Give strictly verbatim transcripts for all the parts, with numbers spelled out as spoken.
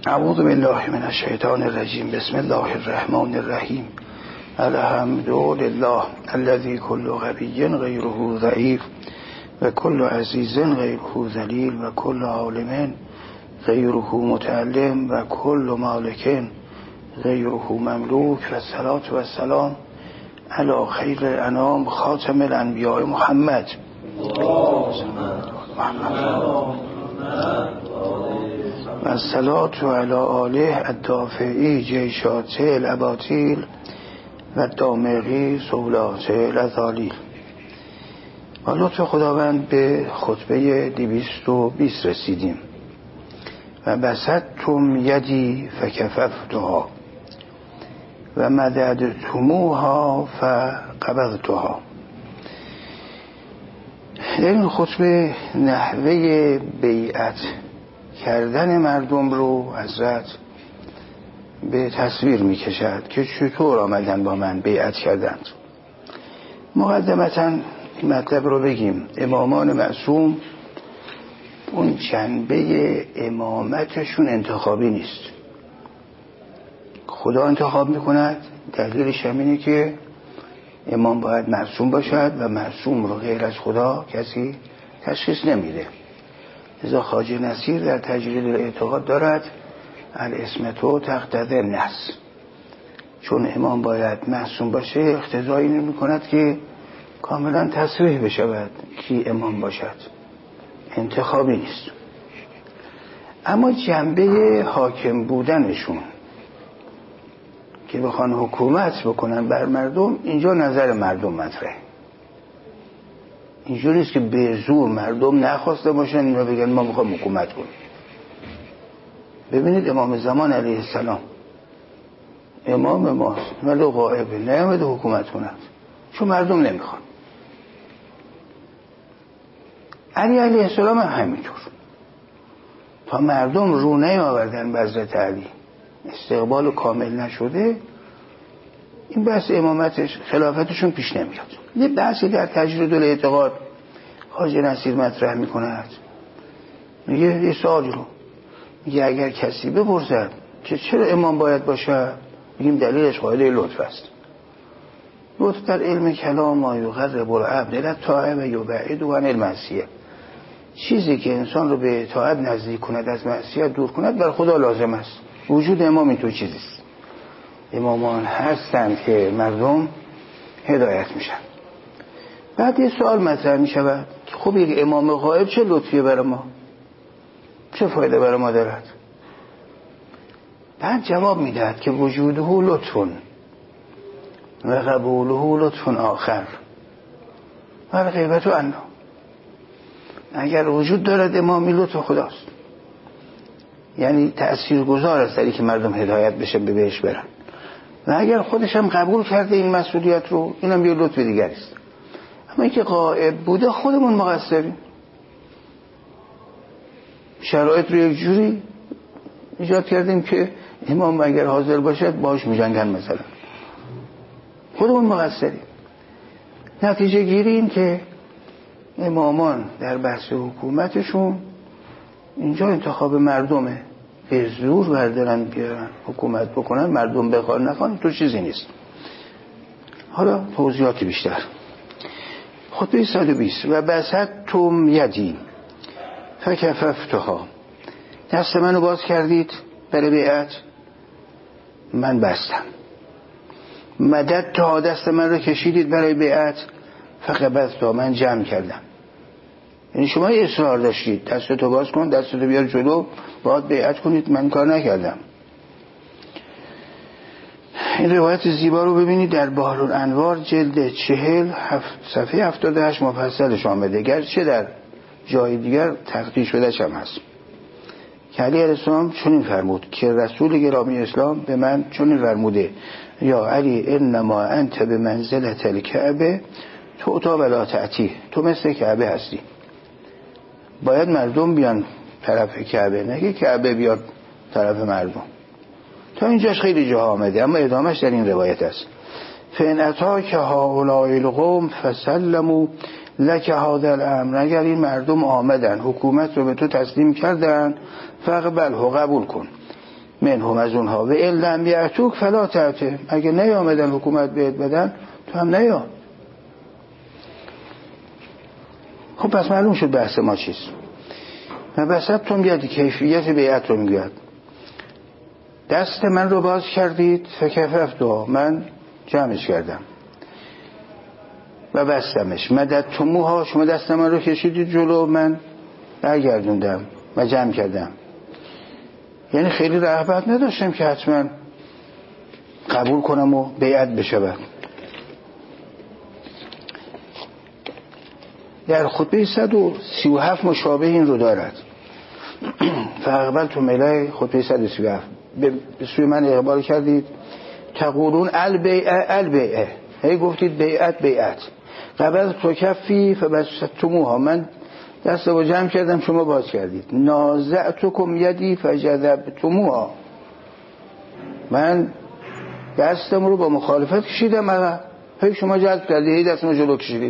اعوذ بالله من الشیطان الرجیم. بسم الله الرحمن الرحیم. الحمد لله الذي كل غبي غيره ضعيف و كل عزيز غيره ذليل و كل عالم غيره متعلم و كل مالك غيره مملوك و الصلاة و السلام على خير الانام خاتم الانبیاء محمد و الصلاة علی آله الدافعی جیشات الاباطیل و دامغی سولات الازالیل. و لطف خداوند به خطبه دویست و بیست رسیدیم. و بسطتم یدی فکففتها و مددتموها فقبضتها. در این خطبه نحوه بیعت کردن مردم رو حضرت به تصویر می کشد که چطور آمدن با من بیعت کردند. مقدمتاً این مطلب رو بگیم. امامان معصوم اون جنبه امامتشون انتخابی نیست، خدا انتخاب می کند. دلیلش همینه که امام باید معصوم باشد و معصوم رو غیر از خدا کسی تشخیص نمیده. لذا خواجه نصیر در تجرید الاعتقاد دارد الاسمتو تقتضی النص، چون امام باید معصوم باشه اقتضایی نمی کند که کاملا تصریح بشود کی امام باشد، انتخابی نیست. اما جنبه حاکم بودنشون که بخوان حکومت بکنن بر مردم، اینجا نظر مردم مطرحه. اینجوری است که به زور مردم نخواسته باشن اینا بگن ما میخوام حکومت کنیم. ببینید امام زمان علیه السلام امام ماست ولی غائبه، نیامده حکومت کند چون مردم نمیخوان. علی علیه السلام هم همینطور، تا مردم رو نیاوردن به حضرت علی، استقبال کامل نشده، این بحث امامتش خلافتشون پیش نمیاد. یه بحثی در تجرید الاعتقاد خواجه نصیر مطرح میکند، میگه یه سوالی رو میگه اگر کسی بپرسد که چرا امام باید باشه، میگیم دلیلش قاعده لطف است. لطف در علم کلام ما یقرب العبد الی الطاعه و یبعده عن المعصیه. چیزی که انسان رو به اطاعت نزدیک کند از معصیت دور کند بر خدا لازم است. وجود امام این تو چیزیست. امامان هستند که مردم هدایت میشن. بعد یه سوال مطرح میشود که خب یک امام غایب چه لطفیه برای ما، چه فایده برای ما دارد؟ بعد جواب میدهد که وجوده لطفون و قبوله لطفون آخر و غیبت و انا. اگر وجود دارد امامی لطف خداست، یعنی تأثیر گذار است در که مردم هدایت بشه به بهش برن، و اگر خودش هم قبول کرده این مسئولیت رو، اینم یه لطف دیگر است. اما اینکه غائب بوده خودمون مقصریم. شرایط رو یک جوری ایجاد کردیم که امام اگر حاضر باشد باش میجنگن، مثلا خودمون مقصریم. نتیجه گیری این که امامان در بحث حکومتشون اینجا انتخاب مردمه، به زور بردارن بیارن حکومت بکنن، مردم بخوان نخوان تو چیزی نیست. حالا توضیحات بیشتر. خطبه صد و بیست. و بسطتم یدی فکففتها، دست منو باز کردید برای بیعت، من بستم. مدد تا دست من رو کشیدید برای بیعت، فقبضتها، من جمع کردم. یعنی شما اصرار داشتید دستتو باز کن، دستتو بیار جلو، باید بیعت کنید، من کار نکردم. این روایت زیبا رو ببینید در بحر الانوار جلد چهل هفت صفحه هفتاد و هشت مفصلش آمده، گرچه در جای دیگر تحقیق شدهش هم هست که علی علیه السلام چنین فرمود که رسول گرامی اسلام به من چنین فرموده: یا علی انما انت به منزلت الکعبه تعطا ولا تعطی، تو مثل کعبه هستی، باید مردم بیان طرف کعبه، نه که کعبه بیاد طرف مردم. تا اینجاش خیلی جا آمده، اما ادامهش در این روایت است: فان اتاک هؤلاء القوم فسلموا لک هذا الامر، اگر این مردم آمدن حکومت رو به تو تسلیم کردن، فقبله، قبول کن. منهم از اونها و ان لم یأتوک فلا تأته، اگه نیامدن حکومت بهت بدن تو هم نیا. خب پس معلوم شد بحث ما چیست. و بسطتم یدی، کیفیت بیعت رو میگوید. دست من رو باز کردید، فکففتها، من جمعش کردم و بستمش. مددتموها، شما دست من رو کشیدید جلو، من برگردوندم و جمع کردم. یعنی خیلی رغبت نداشتم که حتما قبول کنم و بیعت بشود. در خطبه صد و سی و هفت مشابه این رو دارد. فاقبلتم الیه، خطبه صد و سی و هفت، به سوی من اقبال کردید. تقولون البیعه البیعه، هی گفتید بیعت بیعت. قبل تو کفی فبسطتموها، من دست رو جمع کردم شما باز کردید. نازعتکم یدی فجذبتموها، من دستم رو با مخالفت کشیدم عقب، هی شما جذب کردید، هی دستم رو جلو کشیدید.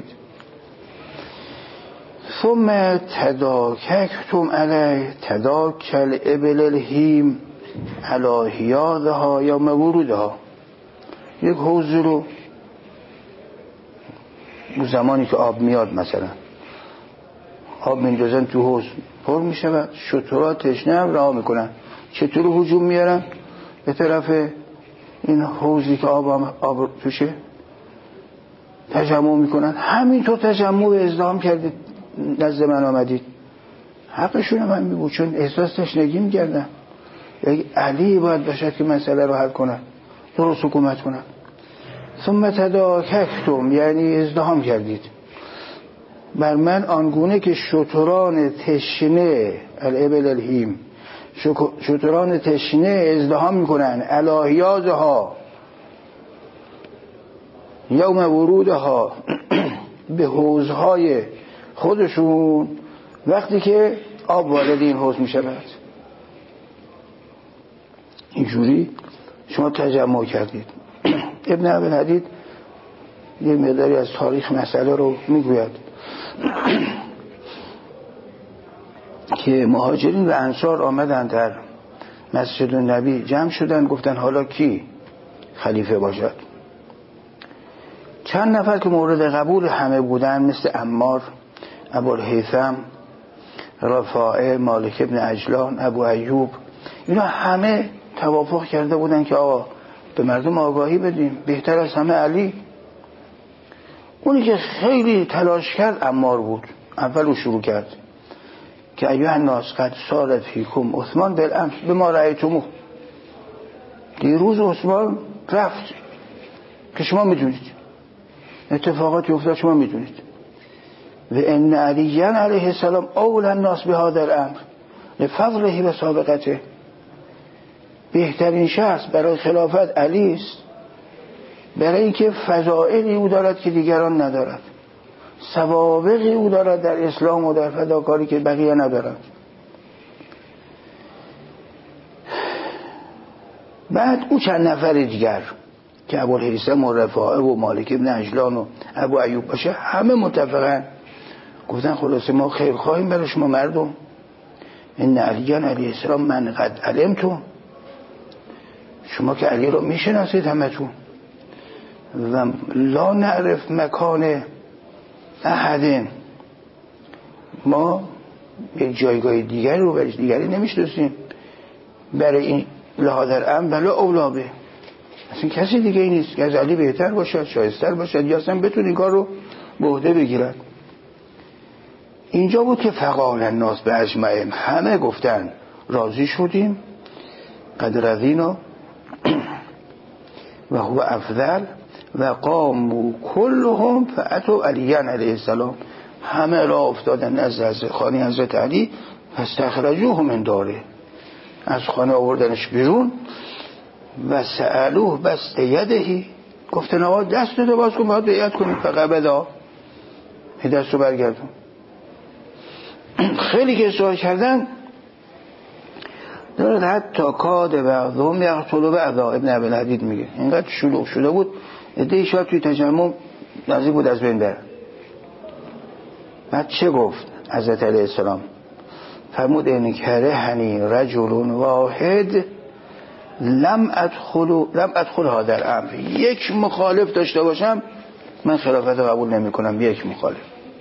ثم تداککتم علیه، تداکل ابل الهیم علی حیاضها یا مورودها. یک حوض رو اون زمانی که آب میاد، مثلا آب میندازن تو حوض، پر میشود، شترها تشنه هم رها میکنن، چطور هجوم میارن به طرف این حوضی که آب, آب توشه، تجمع میکنن. همینطور تجمع و ازدحام کردید، نزد من آمدید. حقشون هم همین بود، چون احساس تشنگی میکردن. یک علی باید باشد که مسئله رو حل کنن، درست حکومت کنن. ثم تداککتم یعنی ازدحام کردید بر من آنگونه که شتران تشنه، الابل الهیم، شتران تشنه ازدحام میکنن علی حیاضها یوم ورودها، به حوضهای خودشون وقتی که آب وارد این حوض میشود. اینجوری شما تجمع کردید. ابن ابوالحدید یه مقداری از تاریخ مسئله رو میگوید که مهاجرین و انصار آمدن در مسجد النبی، جمع شدن، گفتن حالا کی خلیفه باشد. چند نفر که مورد قبول همه بودن، مثل عمار، ابوالهیثم، رفاعه، مالک ابن عجلان، ابو ایوب، اینا همه توافق کرده بودن که آقا به مردم آگاهی بدیم، بهتر از همه علی. اونی که خیلی تلاش کرد عمار بود، اول شروع کرد که ایها الناس قد صار فیکم عثمان بالامس بما رأیتموه، دیروز عثمان رفت که شما میدونید، اتفاقاتی افتاد شما میدونید. و ان علی علیه السلام اول الناس بهذا الامر لفضله و سابقته، بهترین شخص برای خلافت علی است، برای اینکه فضائلی او دارد که دیگران ندارد، سوابقی او دارد در اسلام و در فداکاری که بقیه ندارد. بعد او چند نفر دیگر که ابوالهیثم و رفاعه و مالک ابن عجلان و ابو ایوب باشه، همه متفقن، گفتن خلاصه ما خیر خواهیم برای شما مردم. ان علی علیه السلام من قد علمتم، شما که علی رو میشناسید همتون، و لا نعرف مکان احدین، ما یک جایگاه دیگری رو برای دیگری نمیشناسیم، برای این لحاظر ام بلا اولابه، اصلا کسی دیگه ای نیست که از علی بهتر باشد، شایستر باشد، یا اصلا بتون این کار رو به عهده بگیرد. اینجا بود که فقال الناس به اجمعهم، همه گفتن راضی شدیم، قد رضینا و هو افضل و قاموا كلهم فاتوا علی علیه السلام، همه را افتادن از خانه حضرت علی، فاستخرجوه من داره، از خانه آوردنش بیرون، و سألوه بس یدهی، گفتن آقا دست رو باز کن باید بیعت کنیم، فقبلا دست رو برگردون. خیلی که سوال کردن دارد حتی کاد بعضهم یقتل بعضا، ابن ابوالحدید میگه اینقدر شلوغ شده بود عده شاید توی تجمع نزدیک بود از بین بره. بعد چه گفت حضرت علیه السلام؟ فرمود این کرهنی رجل واحد لم ادخل لم ادخل ها در امر، یک مخالف داشته باشم من خلافت رو قبول نمی کنم. یک مخالف.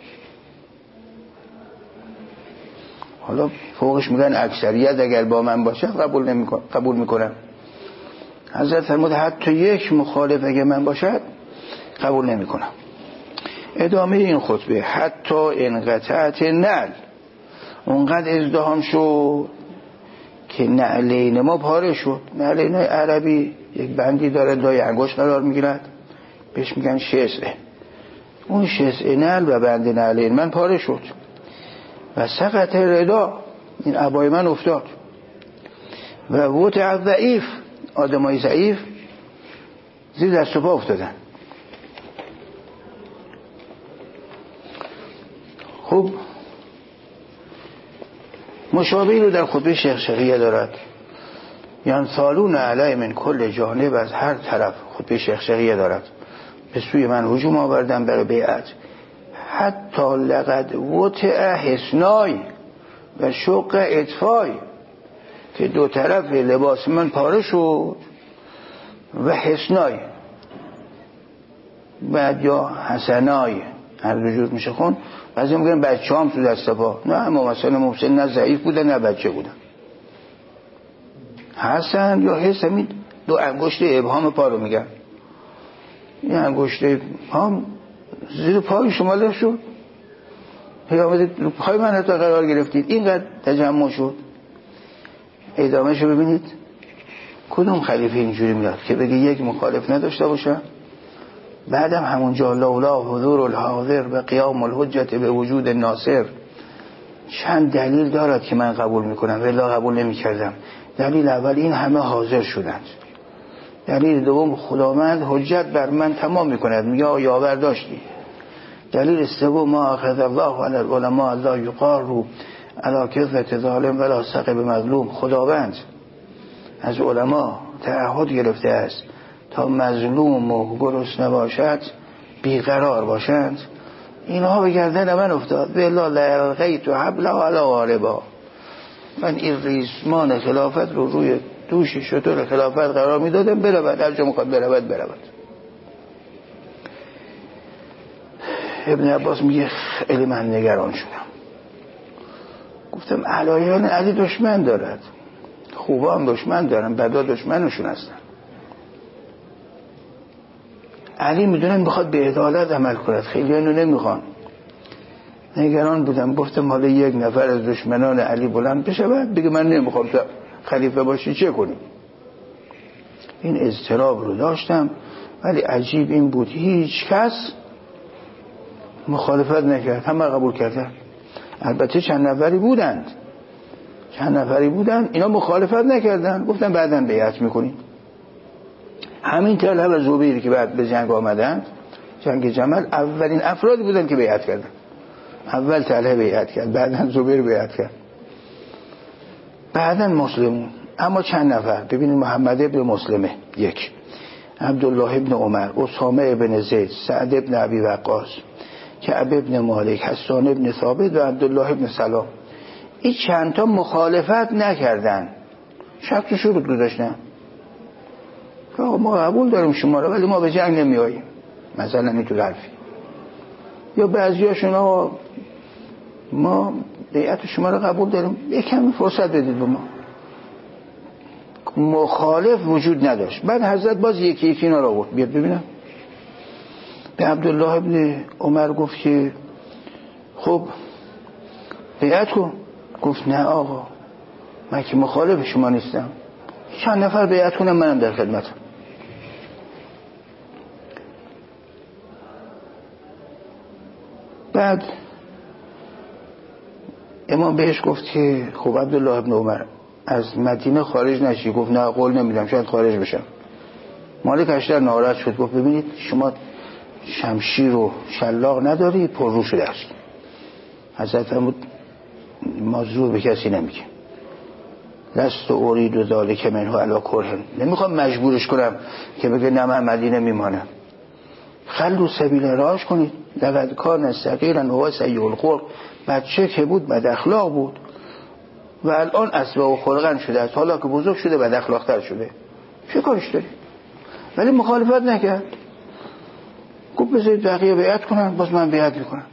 حالا فوقش میگن اکثریت اگر با من باشه قبول نمی کنم، قبول میکنم. حضرت فرمود حتی یک مخالف اگر من باشد قبول نمی کنم. ادامه این خطبه حتی انقطعت نعل، اونقدر ازدحام شد که نعلین ما پاره شد. نعلین عربی یک بندی داره لای انگشت قرار میگیرد، بهش میگن شسعه. اون شسعه نعل و بند نعلین من پاره شد و سقط ردا، این عبای من افتاد. و وطع ضعیف، آدمای ضعیف زیر دست و پا افتادن. خب مشابهی رو در خطبه شیخ شقیه دارد. یعنی سالون علی من کل جانب، از هر طرف خطبه شیخ شقیه دارد به سوی من هجوم آوردن برای بیعت. حتی لقد وطع حسنای و شق اطفای، که دو طرف لباس من پاره شد. و حسنای بعد یا حسنای هر دو جور میشه خون. بعضی میگن بچه هم تو دست پا، نه اما مثلا محسن نه ضعیف بودن نه بچه بودن. حسن یا حسن دو انگشت ابهام پا رو میگن. این انگشت پا زیر پای شما لف شد، پیامده پای من حتی قرار گرفتید، اینقدر تجمع شد. ادامه شو ببینید کدوم خلیفه اینجوری میاد که بگه یک مخالف نداشته باشه، بعدم همونجا لولا حضور الحاضر و قیام الحجت به وجود ناصر. چند دلیل دارد که من قبول میکنم ولی قبول نمیکردم. دلیل اول این همه حاضر شدند. دلیل دوم خداوند حجت بر من تمام میکند، میگه یاور داشتی. دلیل سوم ما اخذ الله علی العلماء الله یقار رو علی کذبت ظالم ولا ثقب مظلوم. خداوند از علما تعهد گرفته است تا مظلوم و گرسنه باشد بیقرار باشند. اینها به گردن من افتاد. بالله لالقیت حبل علی غاربا، من این ریسمان خلافت رو روی دوش شطور خلافت قرار میدادم، برود هر جا میخواد برود برود. ابن عباس میگه خیلی من نگران شدم. گفتم علایان علی دشمن دارد، خوبا هم دشمن دارن، بدا دشمنشون هستن. علی میدونن بخواد به عدالت عمل کند، خیلی اینو نمیخوان. نگران بودم. گفتم حالا یک نفر از دشمنان علی بلند بشه بعد بگه من نمیخوام خلیفه باشی چه کنیم. این اضطراب رو داشتم. ولی عجیب این بود هیچ کس مخالفت نکرد، همه قبول کردن. البته چند نفری بودند چند نفری بودند اینا مخالفت نکردن، گفتن بعداً بیعت میکنیم. همین طلحه و زبیر که بعد به جنگ آمدند، جنگ جمل، اولین افرادی بودن که بیعت کردن. اول طلحه بیعت کرد، بعداً زبیر بیعت کرد، بعداً مسلمون. اما چند نفر ببینید، محمد ابن مسلمه یک، عبدالله ابن عمر، اسامه ابن زید، سعد ابن ابی وقاص، کعب ابن مالک، حسان ابن ثابت و عبدالله ابن سلام. این چند تا مخالفت نکردن، شک تو شروط گذاشتن که ما قبول داریم شما رو ولی ما به جنگ نمی آییم، مثلا این تو حرفی. یا بعضی هاشون ما بیعت شما رو قبول داریم، یک کمی فرصت بدید به ما. مخالف وجود نداشت. بعد حضرت باز یکی یکی اینا رو آورد. بیاد ببینم. به عبدالله ابن عمر گفت که خب بیعت کن. گفت نه آقا، من که مخالف شما نیستم، چند نفر بیعت کنم منم در خدمتم. بعد امام بهش گفت که خب عبدالله ابن عمر از مدینه خارج نشی. گفت نه قول نمیدم، شاید خارج بشم. مالک اشتر ناراحت شد، گفت ببینید شما شمشیر و شلاق نداری، پر رو شده است. حضرت فرمود ما زور به کسی نمیگه. لست ارید و ذالک منه علی کره، نمیخوام مجبورش کنم که بگه نه من مدینه میمانم. خلو سبیل راهش کنید. لقد کان صغیرا و سیء الخلق، بچه که بود بد اخلاق بود و الان اسوأ خلقا شده است، حالا که بزرگ شده بد اخلاق تر شده. چه کارش داری؟ ولی مخالفت نکرد، گفت بذارید بقیه بیعت کنن، باز من بیعت میکنم.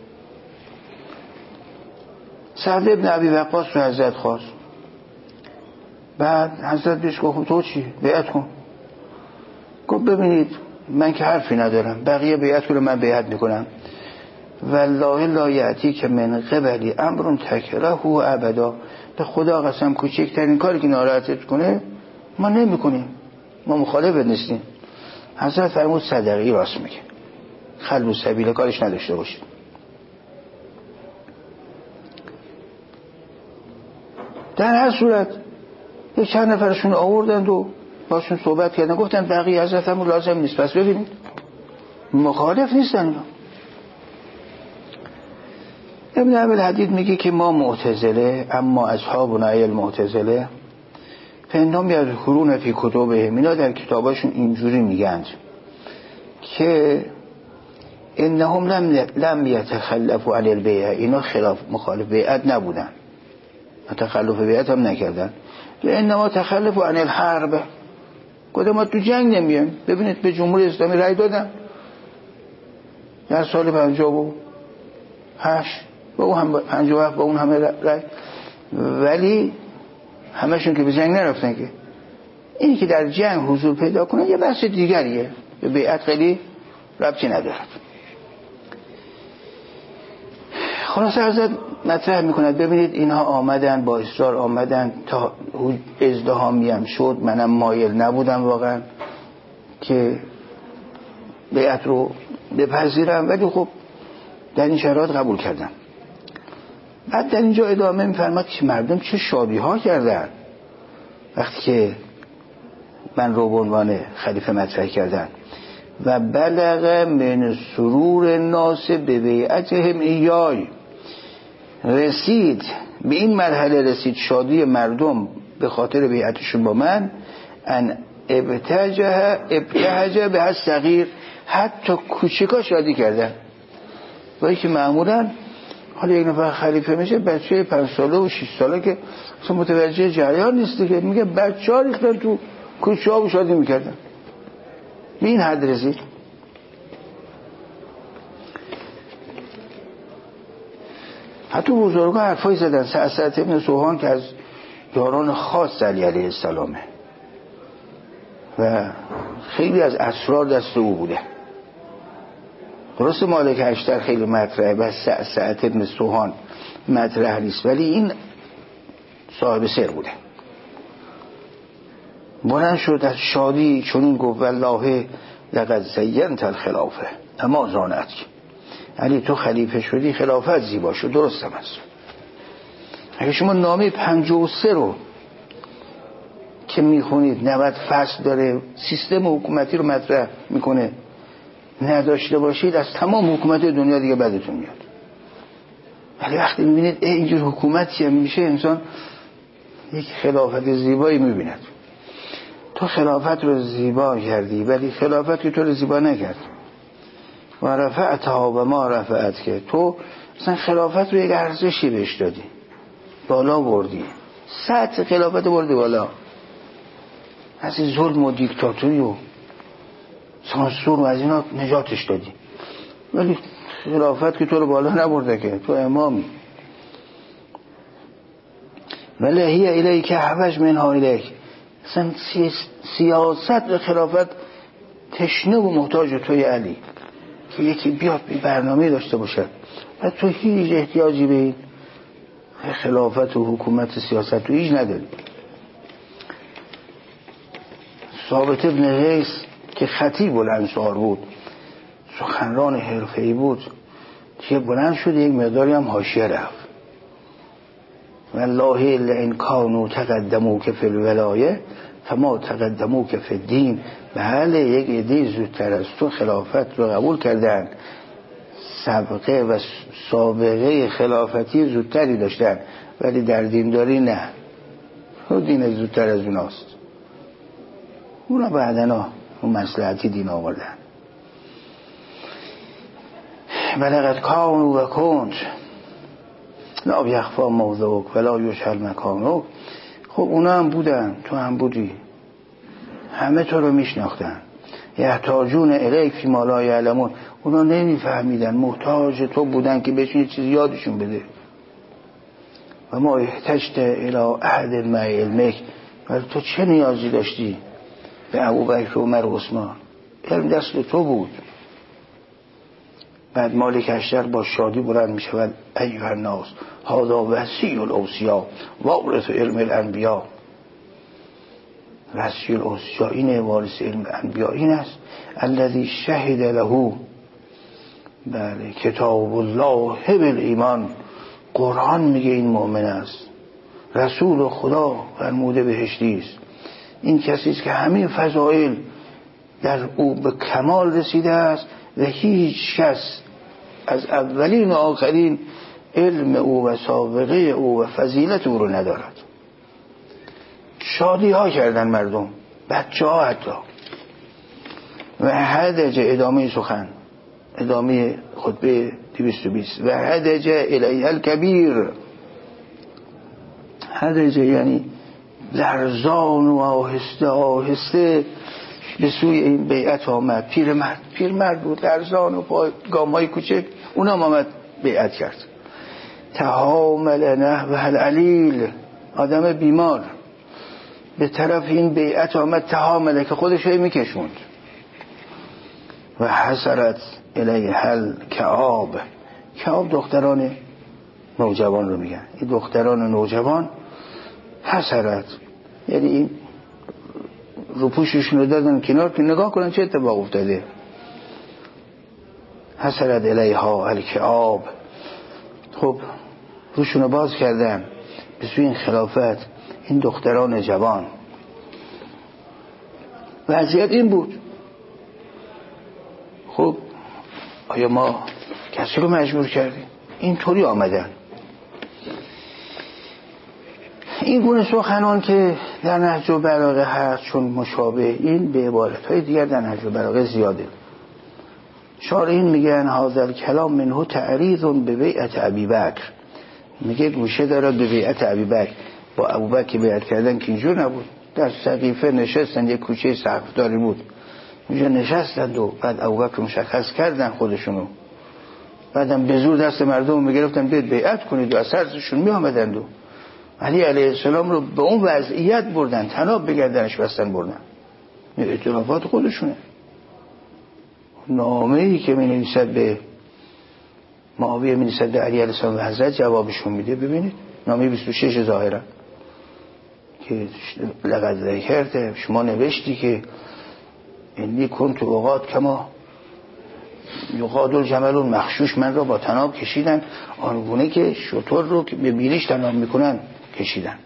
سعد ابن ابی وقاص رو حضرت خواست، بعد حضرت بهش گفت تو چی؟ بیعت کن. گفت ببینید من که حرفی ندارم، بقیه بیعت کنه من بیعت میکنم. والله لا یأتی که من قبلی امر تکره و ابدا، به خدا قسم کوچکترین کاری که ناراحتت کنه ما نمیکنیم، ما مخالفت نیستیم. حضرت فرمود صدقی راست میگه، خلو سبیل کارش نداشته باشید. در هر صورت یک چند نفرشون آوردند و باشون صحبت کردن، گفتن بقیه حضرت هم لازم نیست. پس ببینید مخالف نیستن. ابن ابی حدید میگه که ما معتزله، اما اصحابنا ای المعتزله فانهم یذکرون فی کتبهم، اینا در کتاباشون اینجوری میگن که انهم لم لم یتخلفوا عن البیعه، اینا خلاف مخالف بیعت نبودن، تخلف بیعت هم نکردن. انما تخلفوا عن الحرب، گفتم ما تو جنگ نمیایم. ببینید به جمهوری اسلامی رأی دادن در سال پنجاه و هشت، با اون هم پنجاه و هفت با اون همه رأی، ولی همشون که به جنگ نرفتن. که اینی که در جنگ حضور پیدا کنن یه بحث دیگریه، به بیعت خیلی ربطی ندارد. خلاصه حضرت مطرح میکند ببینید اینها آمدن، با اصرار آمدن، تا ازدحامی هم شد، منم مایل نبودم واقعا که بیعت رو بپذیرم، ولی خب در این شرایط قبول کردم. بعد در اینجا ادامه میفرماد که مردم چه شادی ها کردن وقتی که من رو به عنوان خلیفه مطرح کردن. و بلغ من سرور الناس به بیعتهم ایای، رسید به این مرحله، رسید شادی مردم به خاطر بیعتشون با من، ان ابتجه ابتهجه به صغیر، حتی کوچکا شادی کردن. ولی که معمولا حالا یک نفر خلیفه میشه بچه پنج ساله و شش ساله که اصلا متوجه جریان نیستی، که میگه بچه ها ریختن تو کوچه ها و شادی میکردن. به این حد رسید. حتی بزرگا حرفایی زدن. سعد ابن سوهان که از یاران خاص علی علیه السلامه و خیلی از اسرار دست او بوده. درست مالک اشتر خیلی مطرحه، بس سعد ابن سوهان مطرح نیست، ولی این صاحب سر بوده. بلند شد از شادی چنین گفت والله لقد زینت الخلافه اما زانت، علی تو خلیفه شدی، خلافت زیبا شد. درست هم است. اگه شما نامه پنجاه و سه رو که میخونید نود فصل داره، سیستم حکومتی رو مطرح میکنه، نداشته باشید از تمام حکومت دنیا دیگه بدتون میاد. ولی وقتی میبینید اینجور حکومتی هم میشه، انسان یک خلافت زیبایی میبیند. تو خلافت رو زیبا کردی، ولی خلافت که تو رو زیبا نکرد. و رفعتها و ما رفعت، که تو مثلا خلافت رو یک ارزشی بهش دادی، بالا بردی، سطح خلافت بردی بالا، از این ظلم و دیکتاتوری و سانسور و از اینا نجاتش دادی. ولی خلافت که تو رو بالا نبرده، که تو امامی. ولی هی الی که حوج منها الیک، اصلا سیاست خلافت تشنه و محتاج توی علی، که یکی بیاد به برنامه داشته باشد و تو هیچ احتیاجی به این خلافت و حکومت سیاست تو هیچ نداری. ثابت ابن قیس که خطیب الانصار بود، سخنران حرفه‌ای بود، که بلند شد یک مقداری هم حاشیه رفت. والله الا ان کانوا تقدموک فی الولایه فما تقدموک فی الدین. بله یک عده زودتر از تو خلافت رو قبول کردن، سابقه و سابقه خلافتی زودتری داشتن، ولی در دینداری نه، اون دین زودتر از اوناست، اونا بعدنا اون مصلحتی دین آوردن. ولقد کانوا و کنت لا یخفا موضعک ولا یشهر مکانک. خب اونا هم بودن، تو هم بودی، همه تو رو میشناختن. یحتاجون الیک فی ما لا یعلمون، اونا نمیفهمیدن، محتاج تو بودن که بهشون یه چیزی یادشون بده. و ما احتجت الی احد مع علمک، ولی تو چه نیازی داشتی به ابوبکر و عمر و عثمان؟ علم دست تو بود. بعد مالک اشتر با شادی بلند می شود: ایها الناس هذا وصی الاوصیا وارث علم الانبیا. وصی الاوصیا اینه، وارث علم الانبیا این است. الذی شهد له بله کتاب الله بالایمان، قرآن میگه این مؤمن است، رسول خدا فرموده بهشتی است. این کسی است که همین فضائل در او به کمال رسیده است و هیچ کس از اولین و آخرین علم او و سابقه او و فضیلت او رو ندارد. شادی ها کردن مردم، بچه ها حتی. و هدج ادامه سخن، ادامه خطبه دویست و بیست. و هدج الیه الکبیر، هدج یعنی لرزان و آهسته آهسته به سوی این بیعت آمد. پیرمرد پیرمرد بود، لرزان و با گام‌های کوچک، اونم آمد بیعت کرد. تحامل نحو العلیل، آدم بیمار به طرف این بیعت آمد. تحامله که خودش رو میکشوند. و حسرت الیه الکعاب، کعاب دختران نوجوان رو میگن. این دختران نوجوان حسرت یعنی این روپوششون رو دادن کنار که نگاه کنن چه اتفاق افتاده. حسرت الیها الکعاب، خب روشون رو باز کردن به سوی این خلافت این دختران جوان. وضعیت این بود. خب آیا ما کسی رو مجبور کردیم؟ اینطوری آمدن. این گونه سخنان که در نهج البلاغه هست چون مشابه این به عبارتهای دیگر در نهج البلاغه زیاده. شارحین میگن هذا الکلام منه تعریض به بیعت ابی بکر، میگه گوشه داره به بیعت ابی بکر. با ابوبکر بیعت کردن که اینجور نبود، در سقیفه نشستن، یک کوچه سقفداری بود، اینجا نشستند و بعد ابوبکر مشخص کردن خودشونو، بعدم به زور دست مردم میگرفتن بیاد بیعت کنید و از سرشون میآمدند و علی علیه السلام رو به اون وضعیت بردن، طناب بگردنش بستن بردن. این اعترافات خودشونه. نامه‌ای که می نویسد به معاویه می نویسد به علی علیه السلام و حضرت جوابشون میده. ببینید نامه بیست و شش ظاهرا که لقد ذکرت، شما نوشتی که انی کنت اوقات کما یقاد الجمل مخشوش، من را با طناب کشیدن آنگونه که شتر رو که به بیریش طناب میکنن کشیدن.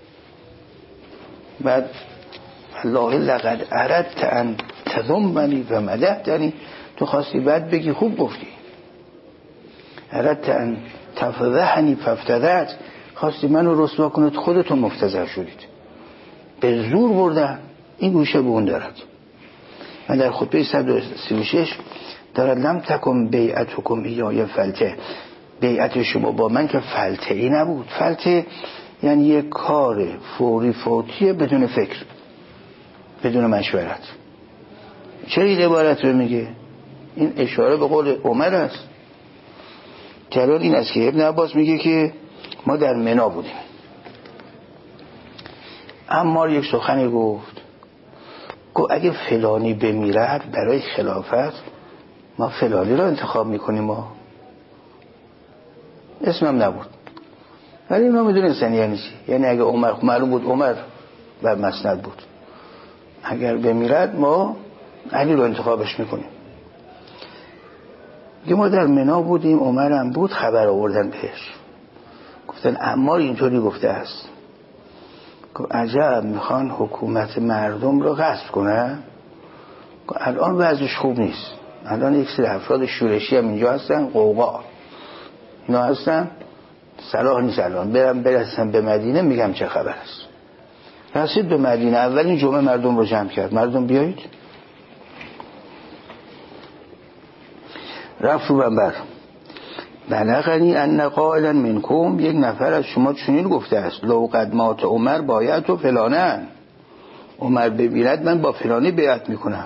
بعد الله لقد اردت ان تذمنی و مدحتنی، تو خواستی بعد بگی خوب گفتی. اردت ان تفضحنی فافتضحت، خواستی منو رسوا کنید خودتون مفتضح شدید. به زور بردن. این گوشه به اون دارد. من در خطبه صد و سی و شش دارد لم تکن بیعتکم ایای فلته، بیعت شما با من که فلته ای نبود. فلته یعنی یک کار فوری فوتیه بدون فکر، بدون مشورت. چه این عبارت رو میگه؟ این اشاره به قول عمر است. جلال این است که ابن عباس میگه که ما در منا بودیم، اما یک سخنی گفت گفت اگه فلانی بمیرد برای خلافت ما فلانی رو انتخاب میکنیم. ما اسمم نبود ولی ما میدونستن یعنی چی. یعنی اگه عمر، معلوم بود عمر بر مسند بود، اگر بمیرد ما علی رو انتخابش میکنیم. که ما در منا بودیم، عمرم بود، خبر آوردن بهش، گفتن عمار اینطوری گفته است. گفت عجب، میخوان حکومت مردم رو غصب کنن. الان وضعش خوب نیست، الان یک سری افراد شورشی هم اینجا هستن، قوقا اینا هستن، صلاح نیست الان برم برسم به مدینه میگم چه خبر است. رسید به مدینه، اولین جمعه مردم رو جمع کرد، مردم بیایید. رفت رو منبر، بلغنی ان قائلا منکم، یک نفر از شما چنین گفته است لو قد مات عمر باید و فلانن، عمر بمیرد من با فلانی بیعت میکنم.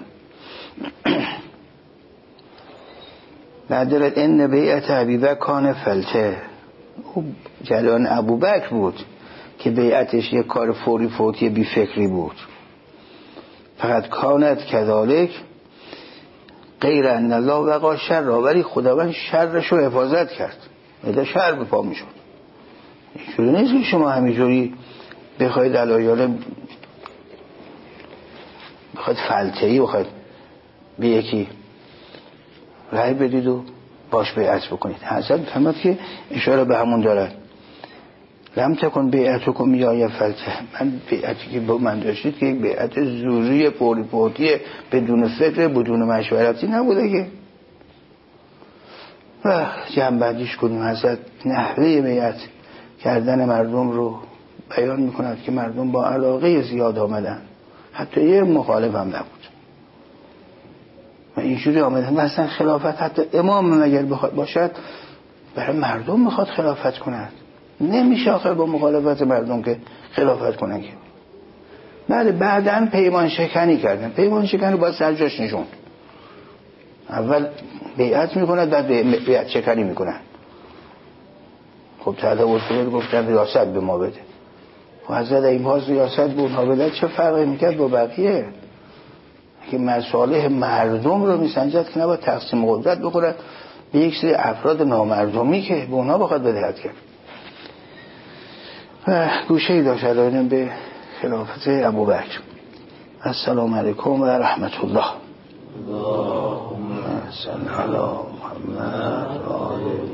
بعد ان بیعت ابوبکر کان فلته، او جریان ابوبکر بود که بیعتش یک کار فوری فوتی بی فکری بود. فقط کانت کذالک غیر ان الله وقا شر را، ولی خداوند شرش رو حفاظت کرد، اذا شر به پا میشد. اینجوری نیست که شما همینجوری بخواید علایال بخواید فلتهی بخواید به یکی رأی بدید و باش بیعت بکنید. حضرت فرمود که اشاره به همون دارد لم تکن بیعتکم یا فلته، من بیعتی که با من داشتید که یک بیعت زوری فوری فوتی بدون فکر بدون مشورتی نبوده که. و جنبندیش کنیم، حضرت نحوه بیعت کردن مردم رو بیان میکند که مردم با علاقه زیاد آمدن، حتی یه مخالف هم نبود و اینجوری آمدن. مثلا خلافت حتی امام مگر بخواد باشد برای مردم میخواد خلافت کند، نمیشه آخر با مخالفت مردم که خلافت کنن که. بعد بعدن پیمان شکنی کردن، پیمان شکنی باید سرجاش نشون، اول بیعت میکنن بعد بیعت شکنی میکنن. خب تعالی و گفتن ریاست به ما بده، و حضرت این باز ریاست به اونها بده چه فرقی میکرد با بقیه که مصالح مردم رو میسنجد که نباید تقسیم قدرت بکنن به یک سری افراد نامردمی که به اونها بخواد بدهد کرد. و گوشه‌ای داشت الان به خلافت ابوبکر. السلام علیکم و رحمت الله. اللهم صل علی محمد و آل